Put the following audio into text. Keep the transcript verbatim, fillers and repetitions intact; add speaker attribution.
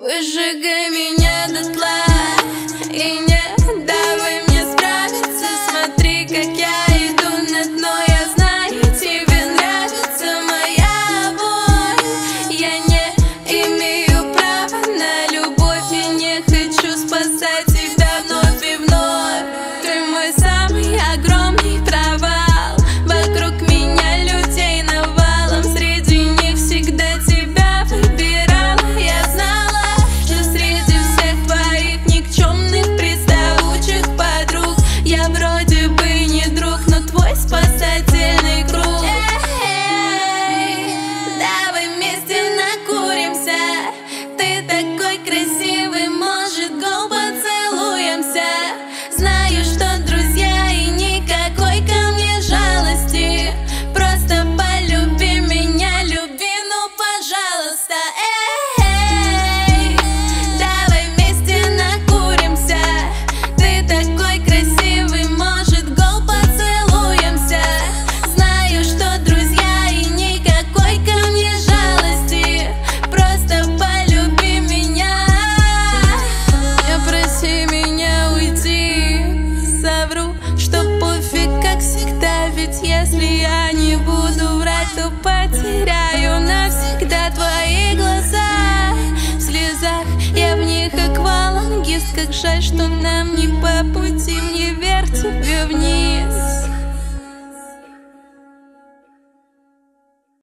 Speaker 1: Выжигай меня дотла и не давай мне справиться. Смотри, как я иду на дно. Я знаю, тебе нравится моя боль. Я не имею права на любовь и не хочу спасать тебя вновь и вновь. Ты мой самый огромный провал. Вокруг меня людей навалом, среди них всегда тебя выбирала. Я знала, что среди всех твоих никчемных приставучих подруг я вроде бы не друг, но твой спасательный круг. Эй, давай вместе накуримся. Ты такой красивый, может, гол поцелуемся. Знаю, что друзья и никакой ко мне жалости. Просто полюби меня, люби, ну пожалуйста. Эй, давай вместе накуримся. Ты такой красивый, может, гол поцелуемся. Знаю, что друзья и никакой ко мне жалости. Просто полюби меня. Не проси меня уйти. Совру, что пофиг, как всегда. Ведь если я не буду врать, то потеряю навсегда твои глаза. В слезах я в них аквалангист. Как жаль, что нам не по пути, мне вверх, тебе вниз.